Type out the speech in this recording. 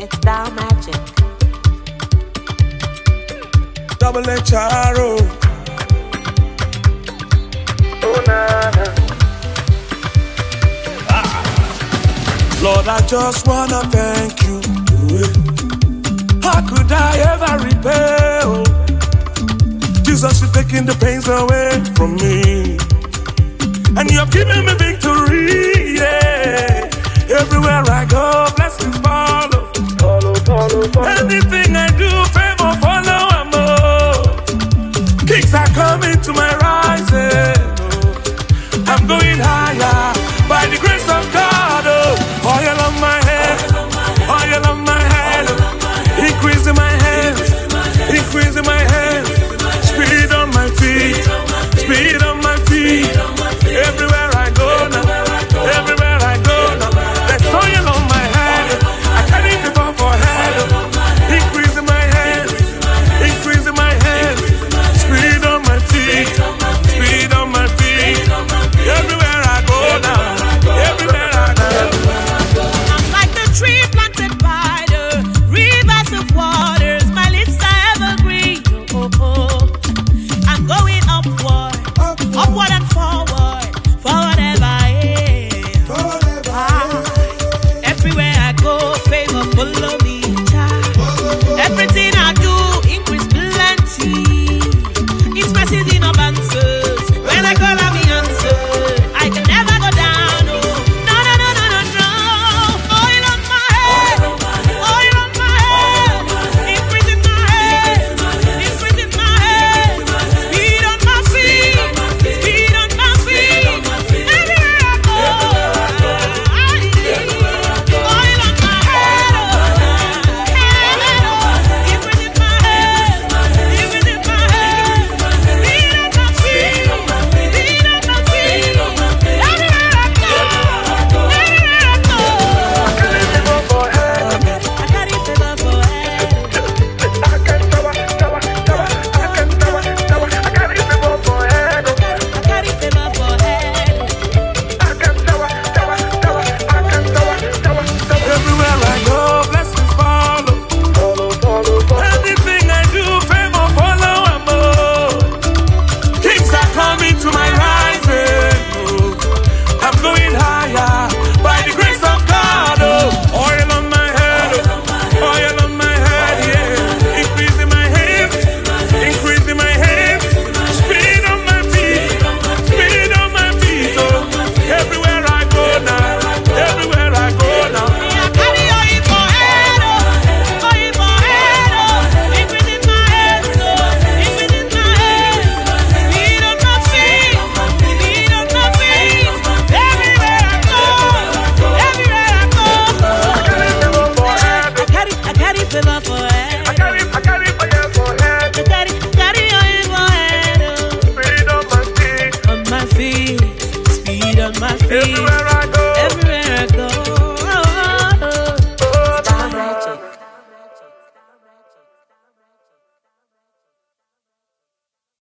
It's thou magic. Double HRO. Oh, nah. Lord, I just wanna thank you. How could I ever repay? Oh, Jesus, you're taking the pains away from me, and you have given me victory. Yeah, everywhere I go, blessings follow. Anything I do, favor follow. Kings are coming to my rising. Oh, I'm going higher by the grace of God. Oh, oil on my head, oil on my head, increase in my hands, increase in my hands, speed on my feet, speed on my feet. Everywhere I go now, everywhere I go now, there's oil on my head. I carry the bar for head, increase in my hands, increase in my hands, speed on my feet, speed on my feet. Everywhere I go now, everywhere I go. I'm like the tree planted by the rivers of waters. My lips are evergreen. Oh, oh, oh. I'm going upward, upward and forward, forward ever. Everywhere I go, favor follow me. Child. Everything I do, increase plenty. It's message in abundance. When I call, I be answered. I can never go down. Oh, no, no, no, no, no, no. Oil on my head, oil on my head, increase in my head, increase in my head, speed on my feet, speed on my feet. Everywhere I go, oil on my head, increase in my head, increase in my head, speed on my feet, speed on my feet. Everywhere I go, everywhere I go. I carry favor for head. I carry favor for head. Everywhere I go, blessings follow. Anything I do, favor follow. Kings are coming to my rising. Oh, I'm going higher by the grace of God. Oh, oil on my head, oil on my head. Yeah, increase in my hands, increase in my hands, speed on my feet, speed on my feet. Oh, everywhere I go now, everywhere I go now. I carry oil for head, oil for head, increase in my head, increase in my head, speed on my feet, speed on my feet. Everywhere I go, everywhere I go. I carry favor for head. I carry oil for head, on my feet, speed on my feet.